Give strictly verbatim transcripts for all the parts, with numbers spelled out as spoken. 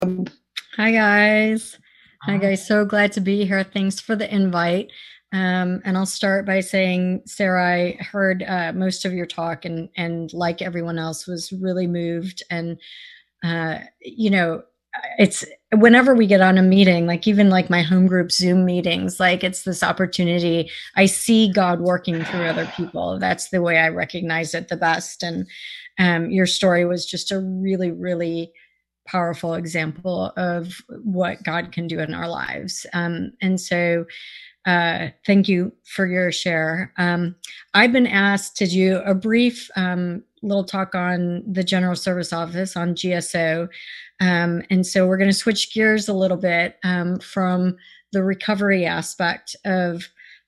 Hi guys. Hi Hi. guys. So glad to be here. Thanks for the invite. Um, and I'll start by saying, Sarah, I heard uh, most of your talk and and like everyone else was really moved. And uh, you know, it's whenever we get on a meeting, like even like my home group Zoom meetings, like it's this opportunity. I see God working through other people. That's the way I recognize it the best. And um, your story was just a really, really powerful example of what God can do in our lives. Um, and so, uh, thank you for your share. Um, I've been asked to do a brief um, little talk on the General Service Office on G S O. Um, and so, we're going to switch gears a little bit um, from the recovery aspect of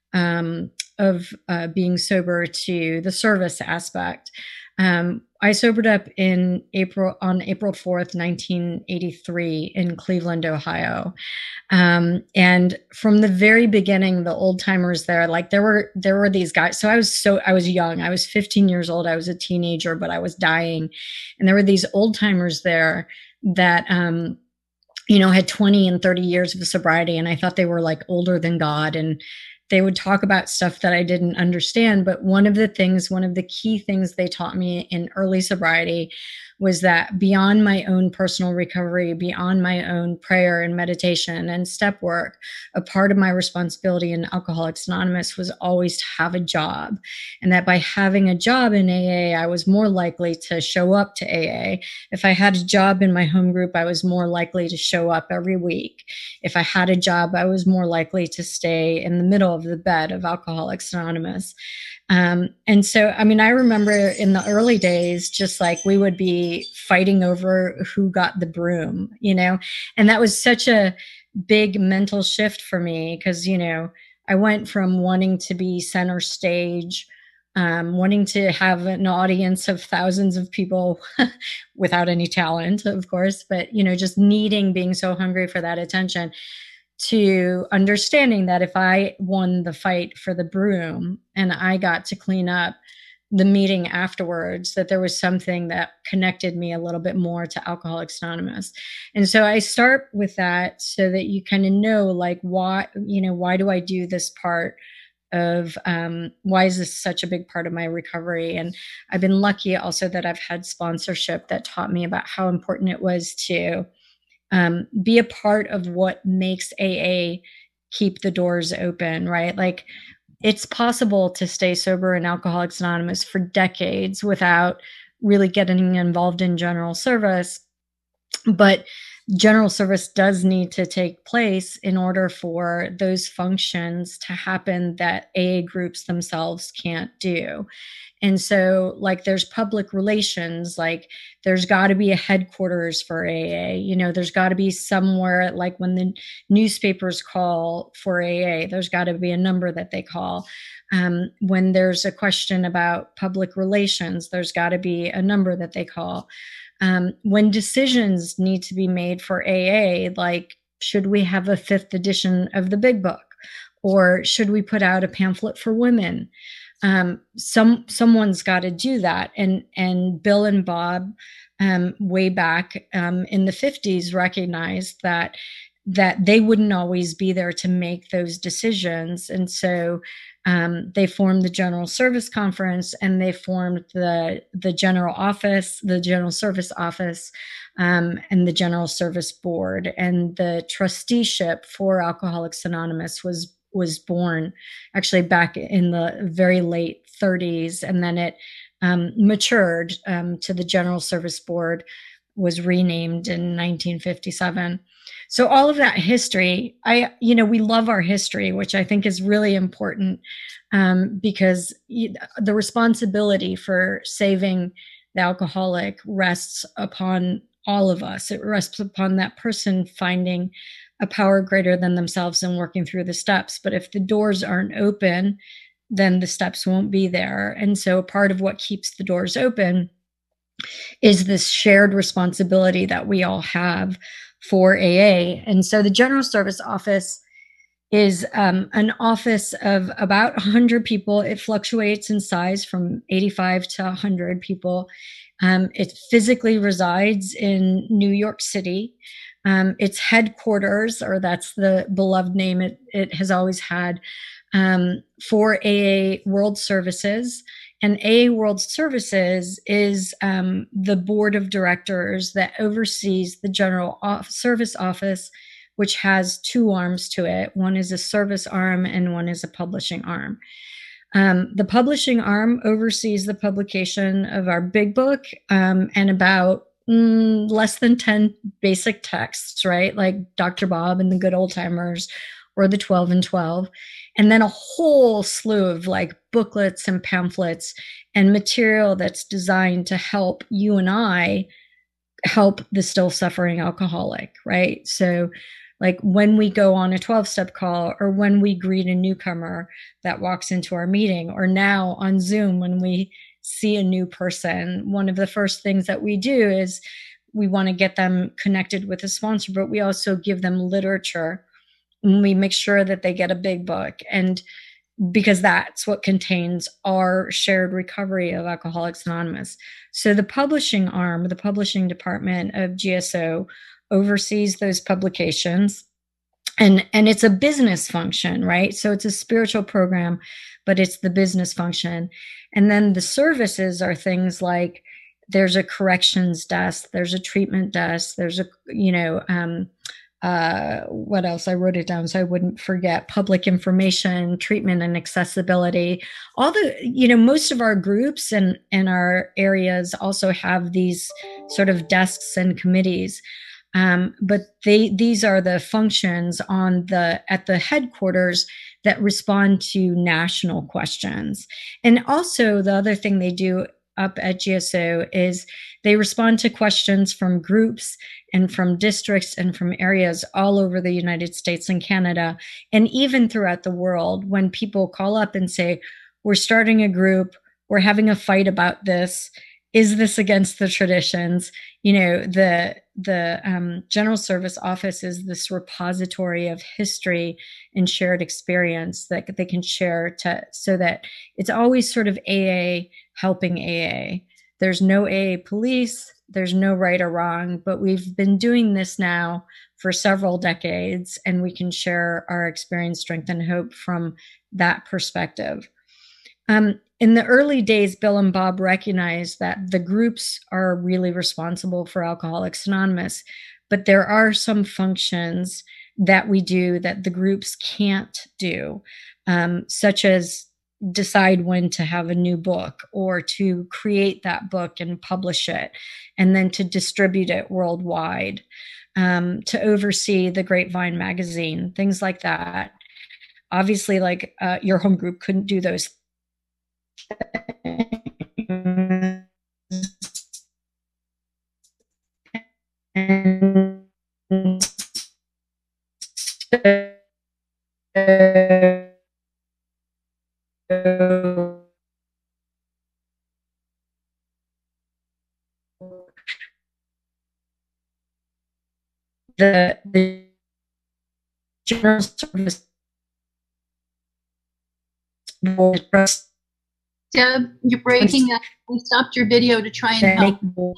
um, of uh, being sober to the service aspect. Um, I sobered up in April on April fourth, nineteen eighty-three in Cleveland, Ohio. Um, and from the very beginning, the old timers there, like there were there were these guys. So I was so I was young. I was fifteen years old. I was a teenager, but I was dying. And there were these old timers there that um you know, had twenty and thirty years of sobriety. And I thought they were like older than God. And they would talk about stuff that I didn't understand. But one of the things, one of the key things they taught me in early sobriety was that beyond my own personal recovery, beyond my own prayer and meditation and step work, a part of my responsibility in Alcoholics Anonymous was always to have a job. And that by having a job in A A, I was more likely to show up to A A. If I had a job in my home group, I was more likely to show up every week. If I had a job, I was more likely to stay in the middle of the bed of Alcoholics Anonymous. Um, and so, I mean, I remember in the early days, just like we would be fighting over who got the broom, you know, and that was such a big mental shift for me because, you know, I went from wanting to be center stage, um, wanting to have an audience of thousands of people without any talent, of course, but, you know, just needing, being so hungry for that attention, to understanding that if I won the fight for the broom and I got to clean up the meeting afterwards, that there was something that connected me a little bit more to Alcoholics Anonymous. And so I start with that so that you kind of know, like, why, you know, why do I do this part of um, why is this such a big part of my recovery? And I've been lucky also that I've had sponsorship that taught me about how important it was to um, be a part of what makes A A keep the doors open, right? Like it's possible to stay sober in Alcoholics Anonymous for decades without really getting involved in general service. But general service does need to take place in order for those functions to happen that A A groups themselves can't do. And so, like, there's public relations, like, there's got to be a headquarters for A A. You know, there's got to be somewhere, like, when the newspapers call for A A, there's got to be a number that they call. Um, when there's a question about public relations, there's got to be a number that they call. Um, when decisions need to be made for A A, like, should we have a fifth edition of the big book? Or should we put out a pamphlet for women? Um, some someone's got to do that, and and Bill and Bob, um, way back um, in the fifties, recognized that that they wouldn't always be there to make those decisions, and so um, they formed the General Service Conference, and they formed the the General Office, the General Service Office, um, and the General Service Board, and the trusteeship for Alcoholics Anonymous was was born actually back in the very late thirties, and then it um, matured um, to the General Service Board, was renamed in nineteen fifty-seven. So all of that history, I, you know, we love our history, which I think is really important, um, because the responsibility for saving the alcoholic rests upon all of us. It rests upon that person finding a power greater than themselves and working through the steps. But if the doors aren't open, then the steps won't be there. And so part of what keeps the doors open is this shared responsibility that we all have for A A. And so the General Service Office is um, an office of about one hundred people. It fluctuates in size from eighty-five to one hundred people. Um, it physically resides in New York City. Um, its headquarters, or that's the beloved name it, it has always had, um, for A A World Services. And A A World Services is um, the board of directors that oversees the General Service Office, which has two arms to it. One is a service arm and one is a publishing arm. Um, the publishing arm oversees the publication of our big book um, and about mm, less than ten basic texts, right? Like Doctor Bob and the Good Old Timers or the twelve and twelve. And then a whole slew of like booklets and pamphlets and material that's designed to help you and I help the still suffering alcoholic, right? So like when we go on a twelve-step call, or when we greet a newcomer that walks into our meeting, or now on Zoom when we see a new person, one of the first things that we do is we want to get them connected with a sponsor, but we also give them literature. And we make sure that they get a big book, and because that's what contains our shared recovery of Alcoholics Anonymous. So the publishing arm, the publishing department of G S O, oversees those publications, and and it's a business function, right? So it's a spiritual program, but it's the business function. And then the services are things like there's a corrections desk, there's a treatment desk, there's a, you know, um, uh, what else? I wrote it down so I wouldn't forget. Public information, treatment and accessibility. All the, you know, most of our groups and, and our areas also have these sort of desks and committees. Um, but they, these are the functions on the, at the headquarters that respond to national questions. And also the other thing they do up at G S O is they respond to questions from groups and from districts and from areas all over the United States and Canada, and even throughout the world. When people call up and say, we're starting a group, we're having a fight about this, is this against the traditions? You know, the the um, General Service Office is this repository of history and shared experience that they can share to, so that it's always sort of A A helping A A. There's no A A police, there's no right or wrong, but we've been doing this now for several decades, and we can share our experience, strength, and hope from that perspective. Um, in the early days, Bill and Bob recognized that the groups are really responsible for Alcoholics Anonymous, but there are some functions that we do that the groups can't do, um, such as decide when to have a new book, or to create that book and publish it, and then to distribute it worldwide, um, to oversee the Grapevine magazine, things like that. Obviously, like uh, your home group couldn't do those and so the, the General Service Board. Deb, you're breaking up. We stopped your video to try and help.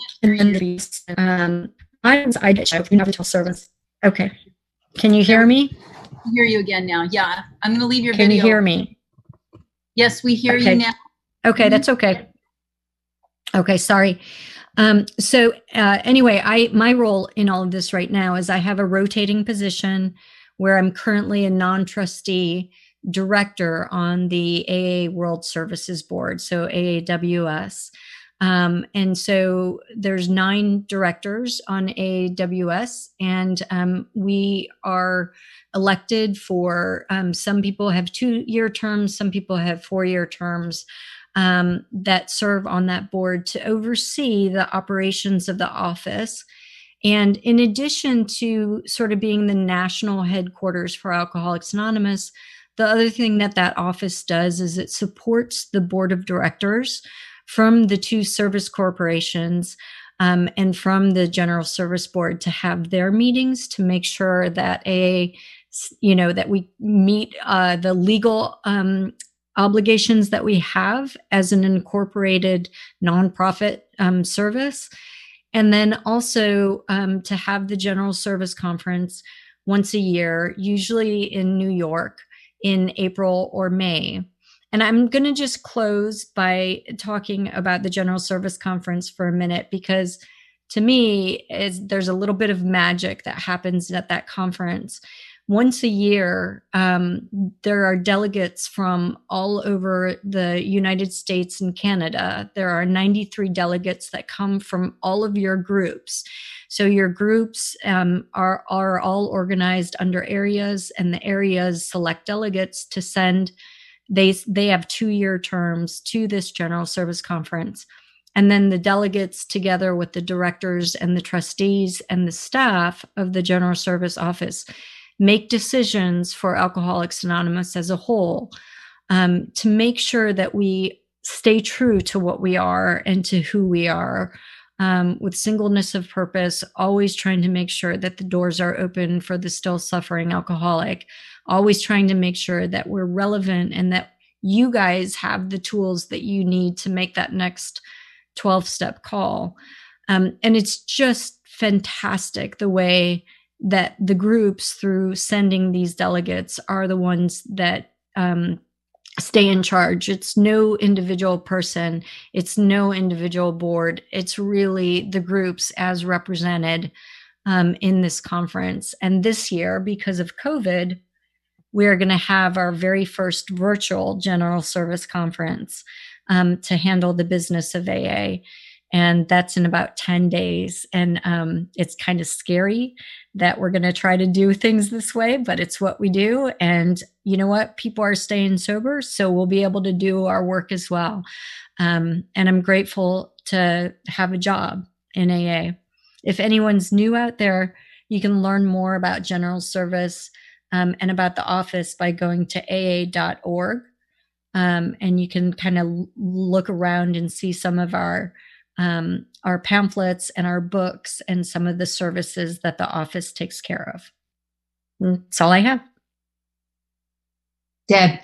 Um, I I did show the service. Okay, can you hear me? I hear you again now. Yeah, I'm going to leave your can video. Can you hear me? Yes, we hear okay. you now. Okay, mm-hmm. That's okay. Okay, sorry. Um, so uh, anyway, I my role in all of this right now is I have a rotating position where I'm currently a non-trustee director on the A A World Services Board, so A A W S. Um, and so there's nine directors on A A W S, and um, we are elected for, um, some people have two-year terms, some people have four-year terms, um, that serve on that board to oversee the operations of the office. And in addition to sort of being the national headquarters for Alcoholics Anonymous, the other thing that that office does is it supports the board of directors from the two service corporations um, and from the General Service Board to have their meetings to make sure that a, you know, that we meet uh, the legal um, obligations that we have as an incorporated nonprofit um, service. And then also um, to have the General Service Conference once a year, usually in New York in April or May. And I'm going to just close by talking about the General Service Conference for a minute, because to me, is there's a little bit of magic that happens at that conference. Once a year, um, there are delegates from all over the United States and Canada. There are ninety-three delegates that come from all of your groups. So your groups um, are, are all organized under areas, and the areas select delegates to send. They, they have two-year terms to this General Service Conference. And then the delegates, together with the directors and the trustees and the staff of the General Service Office, make decisions for Alcoholics Anonymous as a whole, um, to make sure that we stay true to what we are and to who we are, um, with singleness of purpose, always trying to make sure that the doors are open for the still suffering alcoholic, always trying to make sure that we're relevant and that you guys have the tools that you need to make that next twelve-step call. Um, and it's just fantastic the way that the groups, through sending these delegates, are the ones that um, stay in charge. It's no individual person. It's no individual board. It's really the groups as represented um, in this conference. And this year, because of COVID, we're going to have our very first virtual General Service Conference um, to handle the business of A A. And that's in about ten days. And um, it's kind of scary that we're going to try to do things this way, but it's what we do. And you know what? People are staying sober, so we'll be able to do our work as well. Um, and I'm grateful to have a job in A A. If anyone's new out there, you can learn more about General Service um, and about the office by going to A A dot org. Um, and you can kind of look around and see some of our Um, our pamphlets and our books and some of the services that the office takes care of. And that's all I have. Deb,